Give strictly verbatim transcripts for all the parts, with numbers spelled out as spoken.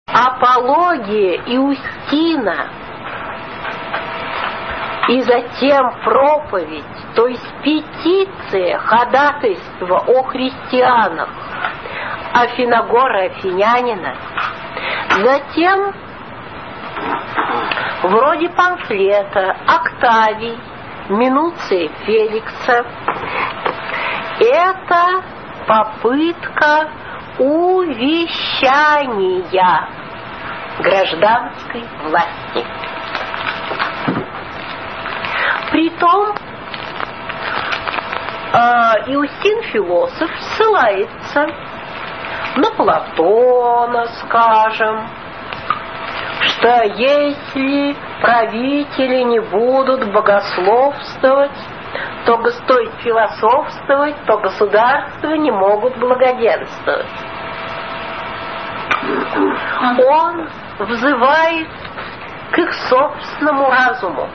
апология Иустина и затем проповедь, то есть петиция, ходатайство о христианах Афиногора Афинянина, затем вроде памфлета Октавий, Минуция Феликса. Это попытка увещания гражданской власти. Притом Иустин философ ссылается на Платона, скажем, что если правители не будут богословствовать, то, то есть философствовать, то государства не могут благоденствовать. Он взывает к их собственному разуму,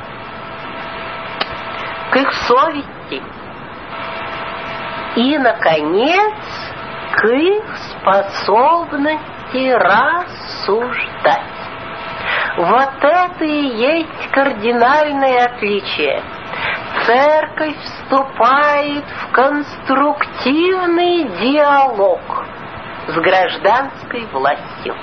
к их совести и, наконец, к их способности рассуждать. Вот это и есть кардинальное отличие. Церковь вступает в конструктивный диалог с гражданской властью.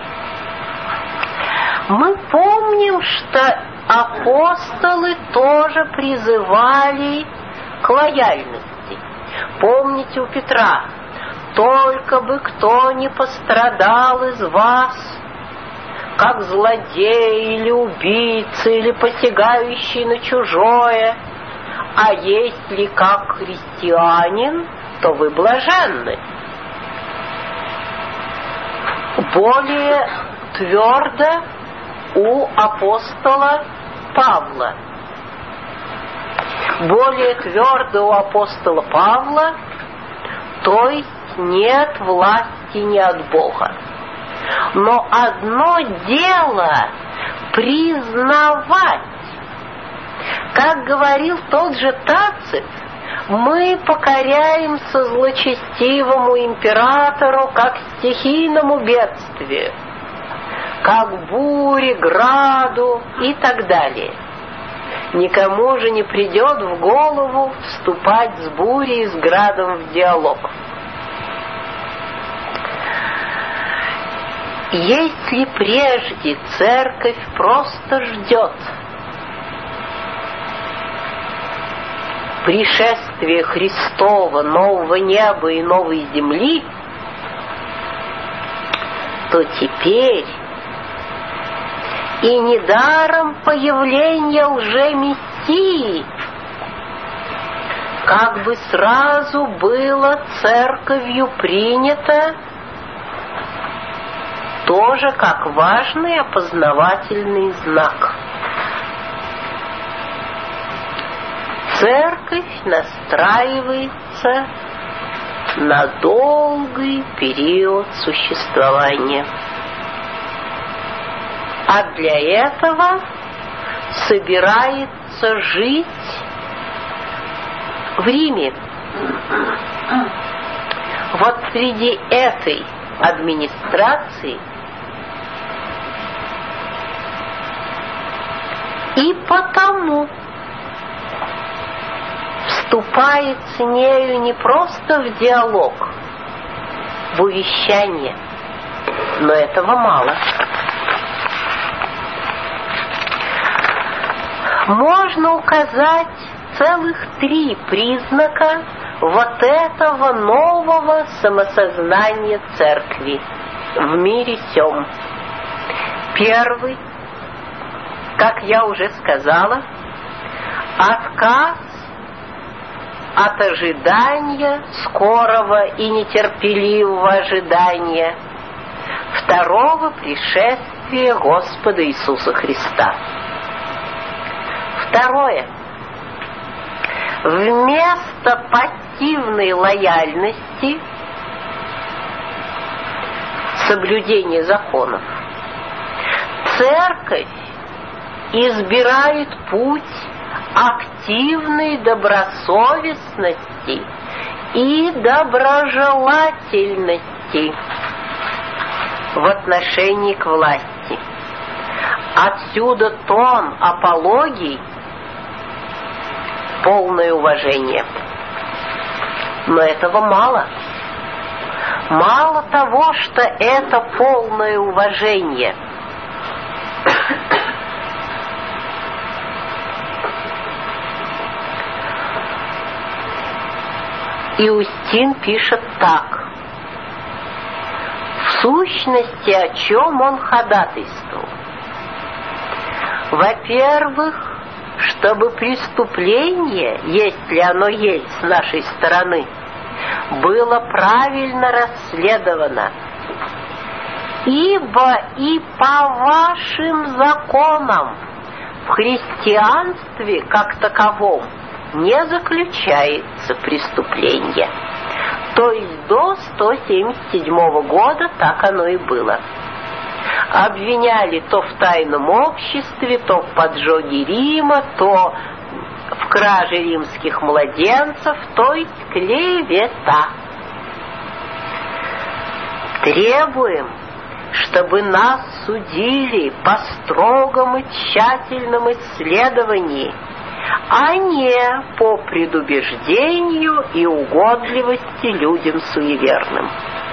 Мы помним, что апостолы тоже призывали к лояльности. Помните у Петра: «Только бы кто не пострадал из вас, как злодей или убийца, или посягающий на чужое, а если как христианин, то вы блаженны». Более твердо у апостола Павла. Более твердо у апостола Павла, то есть нет власти не от Бога. Но одно дело признавать, как говорил тот же Тацит, мы покоряемся злочестивому императору как стихийному бедствию, как буре, граду и так далее. Никому же не придет в голову вступать с бурей и с градом в диалог. Если прежде церковь просто ждет пришествия Христова, нового неба и новой земли, то теперь и недаром появление лжемессии как бы сразу было церковью принято тоже как важный опознавательный знак. Церковь настраивается на долгий период существования. А для этого собирается жить в Риме. Вот среди этой администрации и потому вступает с нею не просто в диалог, в увещание, но этого мало. Можно указать целых три признака вот этого нового самосознания церкви в мире сём. Первый, как я уже сказала, отказ от ожидания, скорого и нетерпеливого ожидания второго пришествия Господа Иисуса Христа. Второе. Вместо пассивной лояльности, соблюдения законов, церковь избирает путь активной добросовестности и доброжелательности. в отношении к власти. Отсюда тон апологий, полное уважение. Но этого мало. Мало того, что это полное уважение. Иустин пишет так. В сущности, о чем он ходатайствовал? Во-первых, чтобы преступление, если оно есть с нашей стороны, было правильно расследовано. Ибо и по вашим законам в христианстве как таковом не заключается преступление. То есть до сто семьдесят седьмого года так оно и было. Обвиняли то в тайном обществе, то в поджоге Рима, то в краже римских младенцев, то есть клевета. Требуем, чтобы нас судили по строгому тщательному исследовании, а не по предубеждению и угодливости людям суеверным.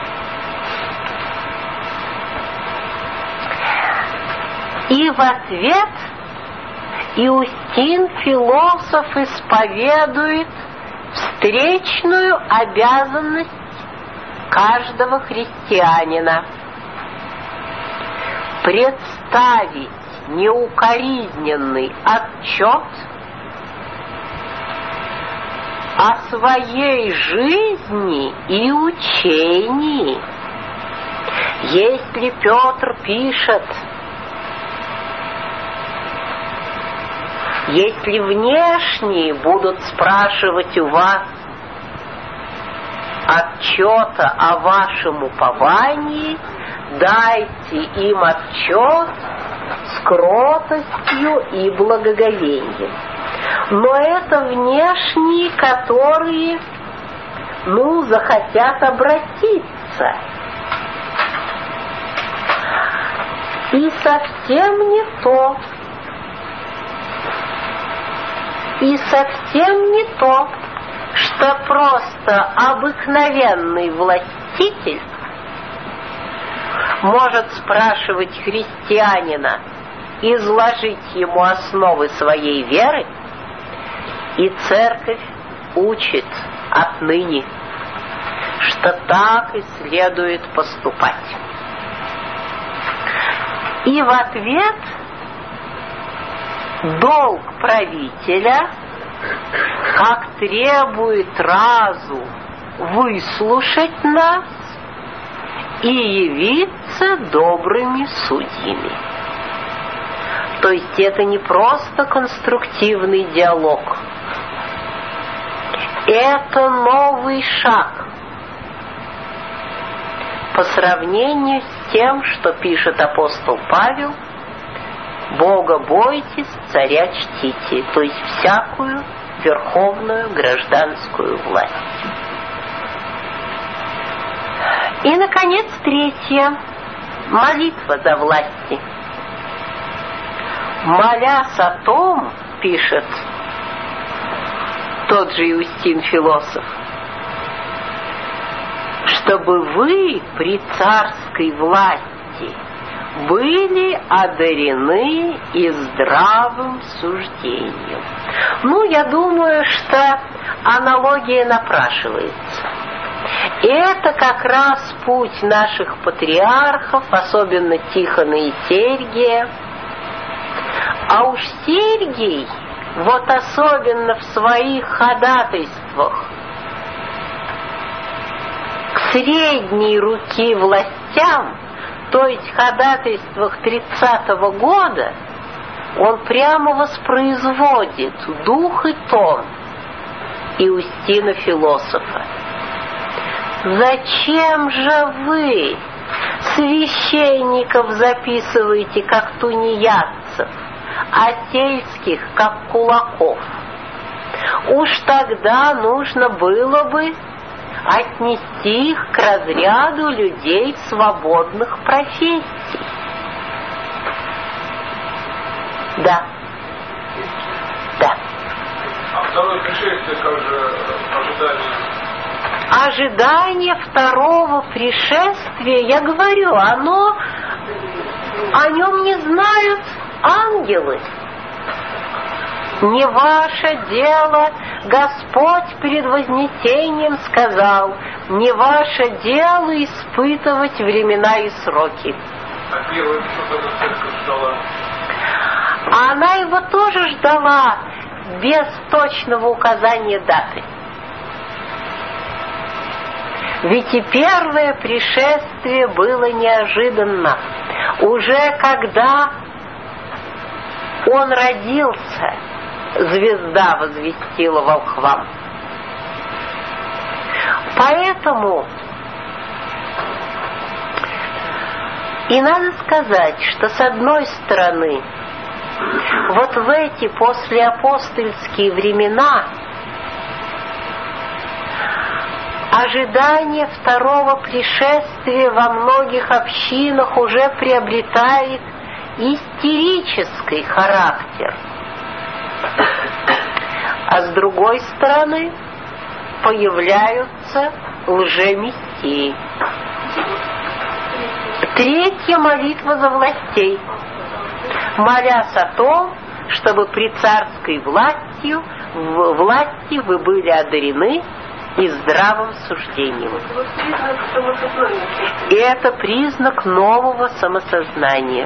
И в ответ Иустин, философ, исповедует встречную обязанность каждого христианина представить неукоризненный отчет о своей жизни и учении. Если Петр пишет: если внешние будут спрашивать у вас отчета о вашем уповании, дайте им отчет с кротостью и благоговением. Но это внешние, которые, ну, захотят обратиться. И совсем не то. И совсем не то, что просто обыкновенный властитель может спрашивать христианина изложить ему основы своей веры, и церковь учит отныне, что так и следует поступать. И в ответ долг правителя, как требует разум выслушать нас и явиться добрыми судьями. То есть это не просто конструктивный диалог. Это новый шаг по сравнению с тем, что пишет апостол Павел: Бога бойтесь, царя чтите, то есть всякую верховную гражданскую власть. И, наконец, третье. Молитва за власти. Молясь о том, пишет тот же Иустин, философ, чтобы вы при царской власти были одарены и здравым суждением. Ну, я думаю, что аналогия напрашивается. И это как раз путь наших патриархов, особенно Тихона и Сергия. А уж Сергий, вот особенно в своих ходатайствах к средней руки властям, то есть в ходатайствах тридцатого года, он прямо воспроизводит дух и тон Иустина, философа. Зачем же вы священников записываете как тунеядцев, а сельских как кулаков? Уж тогда нужно было бы отнести их к разряду людей свободных профессий. Да. Да. А второе пришествие, как же ожидание? Ожидание второго пришествия, я говорю, оно, о нем не знают ангелы. Не ваше дело, Господь перед вознесением сказал, не ваше дело испытывать времена и сроки. А первое, что тогда церковь ждала? А она его тоже ждала без точного указания даты. Ведь и первое пришествие было неожиданно. Уже когда он родился, звезда возвестила волхвам. Поэтому и надо сказать, что с одной стороны, вот в эти послеапостольские времена ожидание второго пришествия во многих общинах уже приобретает истерический характер. А с другой стороны появляются лжемессии. Третья молитва за властей, молясь о том, чтобы при царской властью, в власти вы были одарены и здравым суждением. И это признак нового самосознания.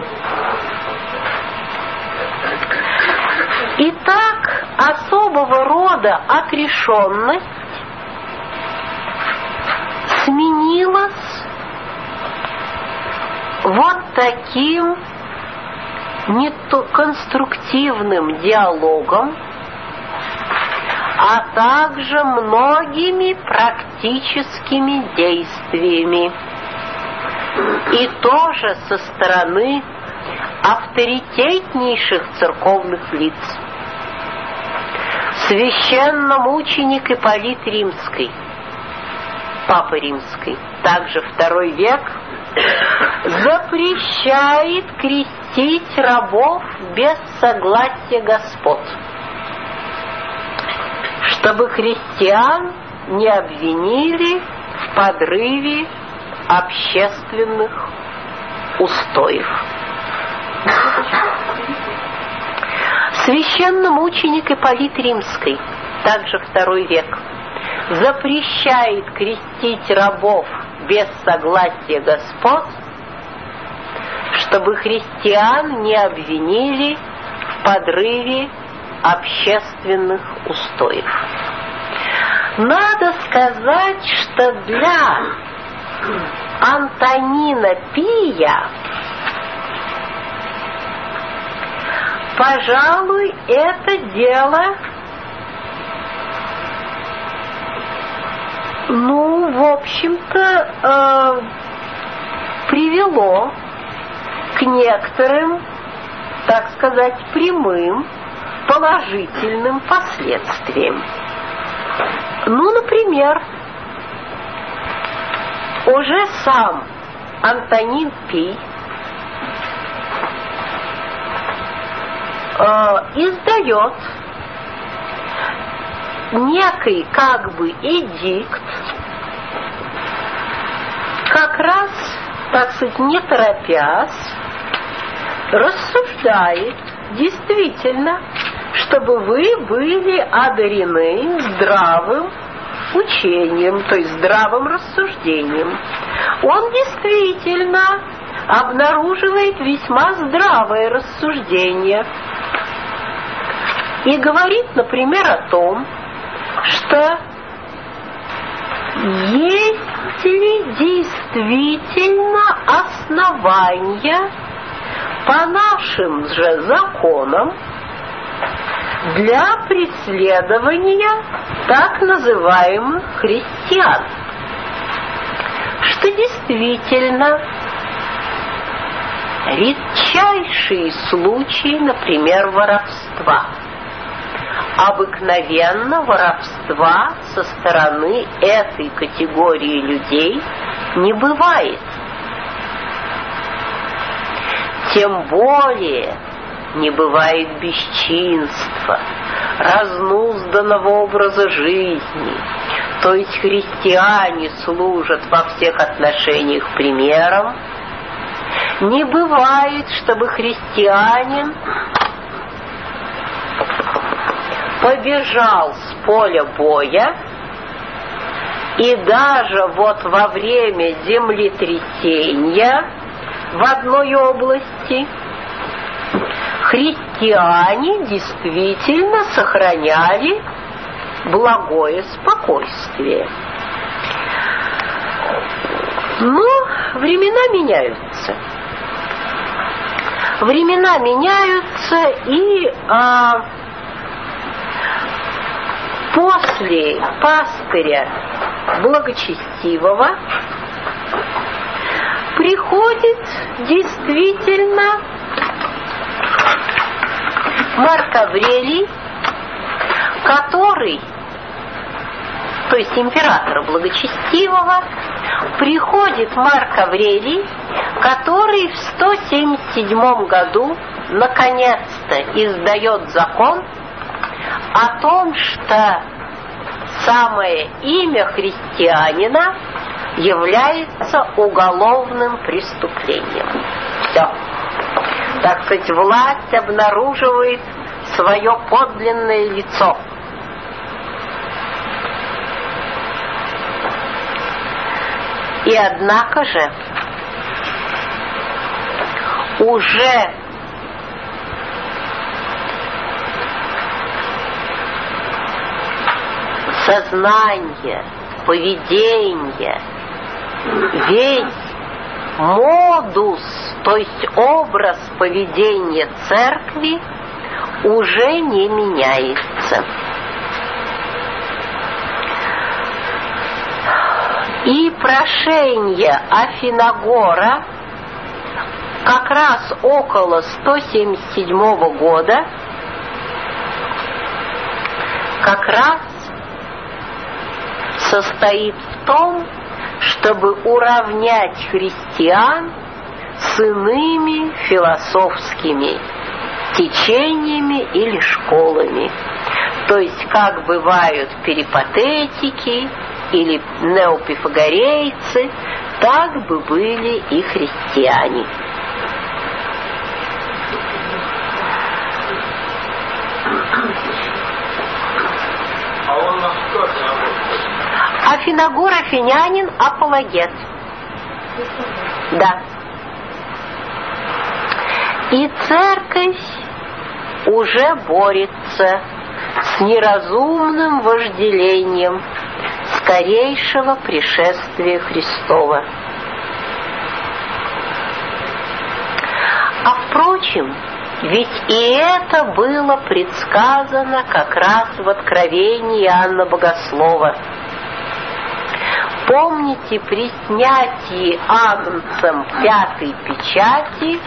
Итак, особого рода отрешенность сменилась вот таким не то конструктивным диалогом, а также многими практическими действиями. И тоже со стороны авторитетнейших церковных лиц. Священномученик Ипполит Римский, Папа Римский, также второй век, запрещает крестить рабов без согласия господ, чтобы христиан не обвинили в подрыве общественных устоев. Священномученик Ипполит Римский, также второй век, запрещает крестить рабов без согласия господ, чтобы христиан не обвинили в подрыве общественных устоев. Надо сказать, что для Антонина Пия, пожалуй, это дело, ну, в общем-то, э, привело к некоторым, так сказать, прямым положительным последствиям. Ну, например, уже сам Антонин Пий э, издает некий как бы эдикт, как раз, так сказать, не торопясь, рассуждает действительно, чтобы вы были одарены здравым учением, то есть здравым рассуждением. Он действительно обнаруживает весьма здравое рассуждение и говорит, например, о том, что есть ли действительно основания по нашим же законам для преследования так называемых христиан, что действительно редчайшие случаи, например, воровства, Обыкновенно воровства со стороны этой категории людей не бывает. Тем более не бывает бесчинства, разнузданного образа жизни. То есть христиане служат во всех отношениях примером. Не бывает, чтобы христианин побежал с поля боя и даже вот во время землетрясения в одной области христиане действительно сохраняли благое спокойствие. Но времена меняются. Времена меняются, и а, после пастыря благочестивого приходит действительно Марк Аврелий, который, то есть императора благочестивого, приходит Марк Аврелий, который в сто семьдесят седьмом году наконец-то издает закон о том, что самое имя христианина является уголовным преступлением. Все. Так сказать, власть обнаруживает свое подлинное лицо. И однако же уже сознание, поведение, весь модус, то есть образ поведения церкви уже не меняется. И прошение Афиногора как раз около сто семьдесят седьмого года как раз состоит в том, чтобы уравнять христиан с иными философскими течениями или школами. То есть, как бывают перипатетики или неопифагорейцы, так бы были и христиане. А он на что работает? Афиногор афинянин, апологет. Да. И церковь уже борется с неразумным вожделением скорейшего пришествия Христова. А впрочем, ведь и это было предсказано как раз в Откровении Иоанна Богослова. Помните, при снятии агнцем пятой печати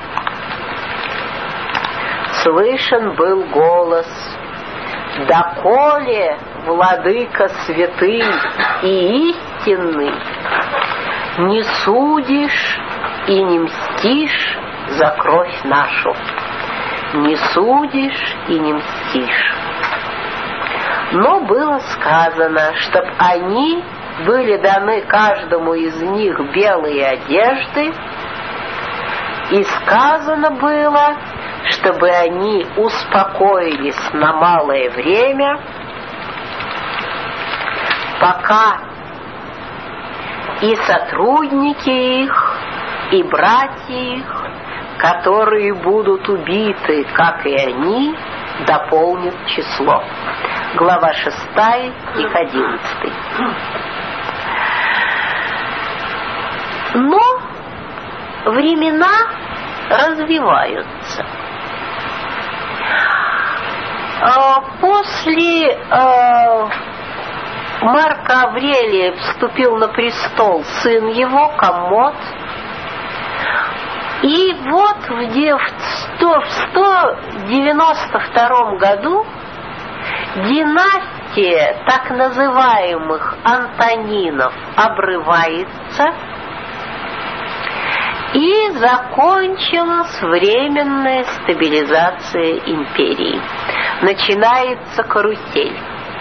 слышен был голос: «Доколе, владыка святый и истинный, не судишь и не мстишь за кровь нашу». Не судишь и не мстишь. Но было сказано, чтоб они были даны каждому из них белые одежды, и сказано было, чтобы они успокоились на малое время, пока и сотрудники их, и братья их, которые будут убиты, как и они, дополнят число. Глава шестая, стих одиннадцатый. Но времена развиваются. После Марка Аврелия вступил на престол сын его, Коммод. И вот в сто девяносто втором году Династия так называемых Антонинов обрывается, и закончилась временная стабилизация империи. Начинается карусель.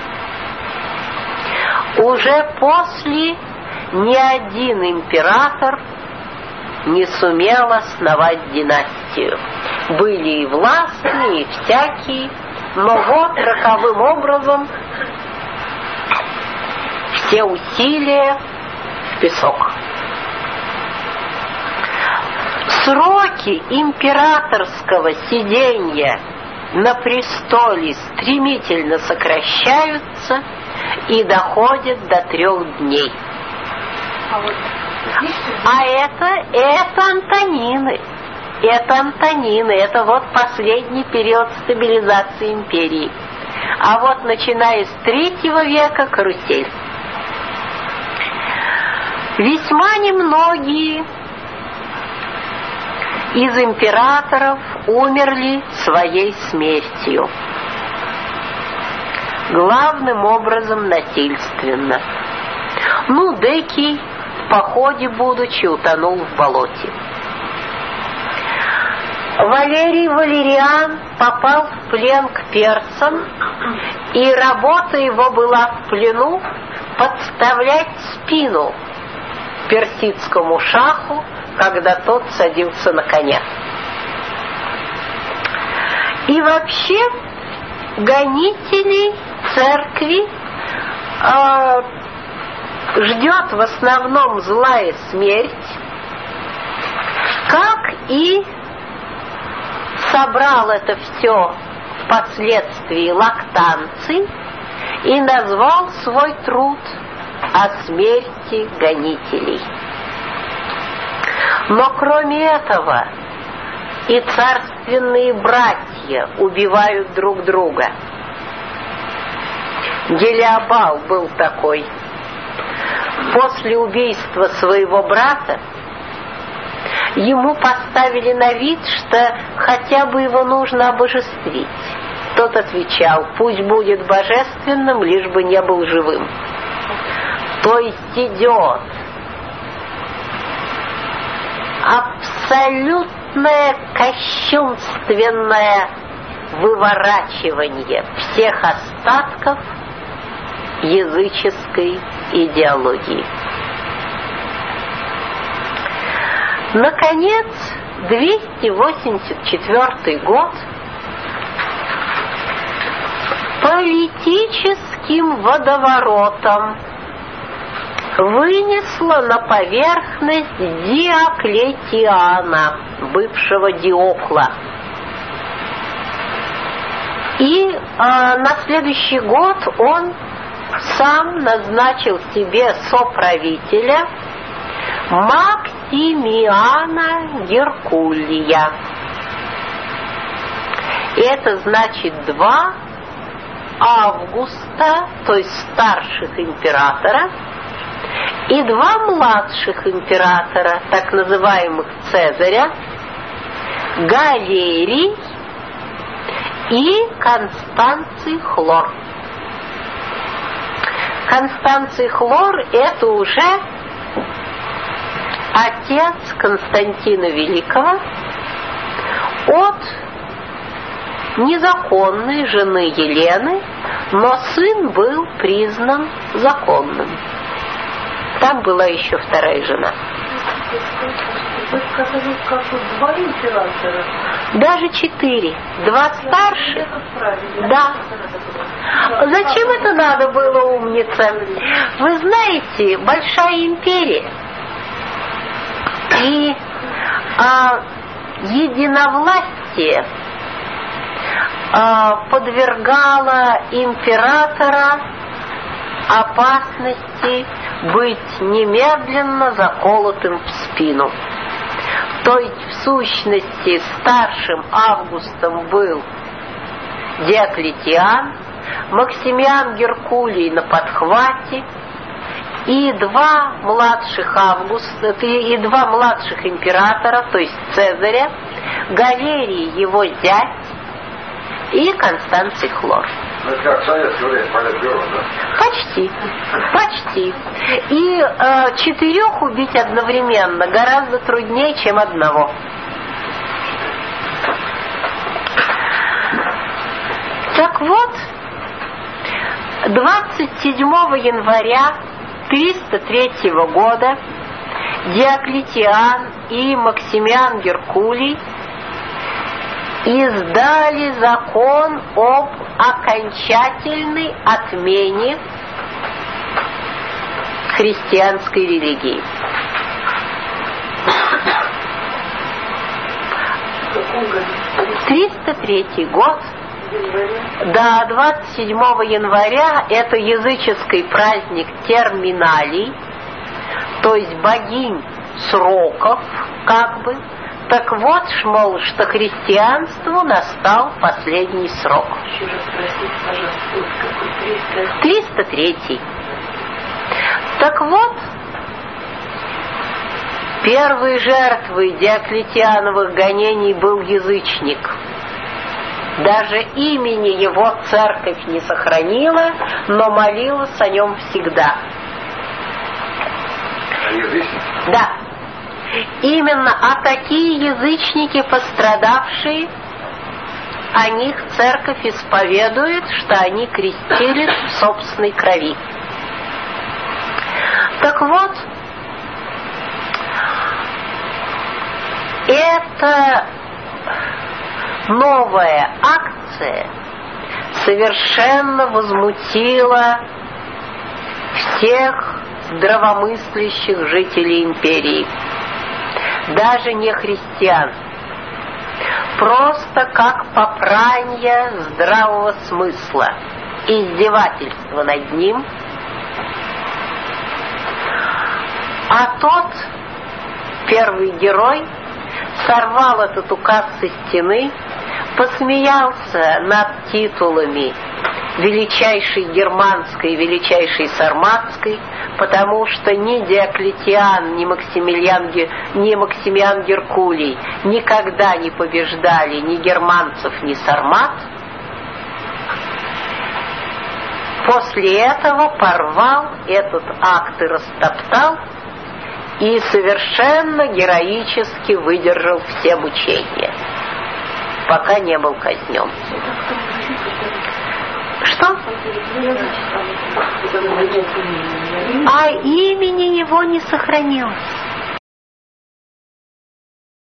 Уже после ни один император не сумел основать династию. Были и властные, и всякие, но вот роковым образом все усилия в песок. Сроки императорского сидения на престоле стремительно сокращаются и доходят до трех дней. А, вот а это, это Антонины. Это Антонины. Это вот последний период стабилизации империи. А вот начиная с третьего века карусель. Весьма немногие из императоров умерли своей смертью. Главным образом насильственно. Ну, Декий в походе, будучи, утонул в болоте. Валерий Валериан попал в плен к персам, и работа его была в плену подставлять спину персидскому шаху, когда тот садился на коня. И вообще гонителей церкви э, ждет в основном злая смерть, как и собрал это все впоследствии Лактанций и назвал свой труд о смерти гонителей. Но кроме этого и царственные братья убивают друг друга. Гелиобал был такой. После убийства своего брата ему поставили на вид, что хотя бы его нужно обожествить. Тот отвечал: пусть будет божественным, лишь бы не был живым. То есть идет абсолютное кощунственное выворачивание всех остатков языческой идеологии. Наконец, двести восемьдесят четвёртый год политическим водоворотом вынесло на поверхность Диоклетиана, бывшего Диокла. И а, на следующий год он сам назначил себе соправителя Максимиана Геркулия. И это значит два Августа, то есть старших императора, и два младших императора, так называемых Цезаря, Галерий и Констанций Хлор. Констанций Хлор — это уже отец Константина Великого от незаконной жены Елены, но сын был признан законным. Там была еще вторая жена. Вы сказали, как два императора? Даже четыре. Два старших. Да. Зачем это надо было, умница? Вы знаете, большая империя. И а, единовластие а, подвергало императора опасности быть немедленно заколотым в спину. То есть, в сущности, старшим Августом был Диоклетиан, Максимиан Геркулий на подхвате, и два младших Августа, и два младших императора, то есть Цезаря, Галерий, его зять, и Констанций Хлор. Ну, это как в советское время, политбюро, да? Почти. Почти. И э, четырех убить одновременно гораздо труднее, чем одного. Так вот, двадцать седьмого января триста третьего года Диоклетиан и Максимиан Геркулий издали закон об окончательной отмене христианской религии. триста третий год. До двадцать седьмого января это языческий праздник терминалий, то есть богинь сроков, как бы. Так вот, мол, что христианству настал последний срок. Еще раз спросите, пожалуйста, какой триста третий. Так вот, первой жертвой Диоклетиановых гонений был язычник. Даже имени его церковь не сохранила, но молилась о нем всегда. А язычник? Да. Именно, а такие язычники, пострадавшие, о них церковь исповедует, что они крестились в собственной крови. Так вот, эта новая акция совершенно возмутила всех здравомыслящих жителей империи, даже не христиан, просто как попрание здравого смысла, издевательство над ним. А тот, первый герой, сорвал этот указ со стены, посмеялся над титулами величайшей германской и величайшей сарматской, потому что ни Диоклетиан, ни Максимилиан, ни Максимиан Геркулий никогда не побеждали ни германцев, ни сармат. После этого порвал этот акт и растоптал, и совершенно героически выдержал все мучения, пока не был казнен. Что? А имени его не сохранилось.